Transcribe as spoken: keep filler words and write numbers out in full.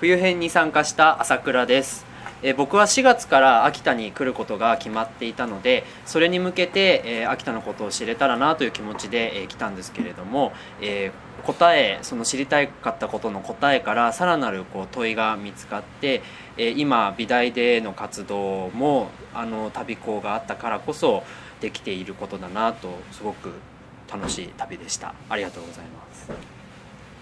冬編に参加した朝倉です。えー、僕はしがつから秋田に来ることが決まっていたので、それに向けて、えー、秋田のことを知れたらなという気持ちで、えー、来たんですけれども、えー、答えその知りたかったことの答えからさらなるこう問いが見つかって、えー、今美大での活動もあの旅校があったからこそできていることだなと、すごく楽しい旅でした。ありがとうございます。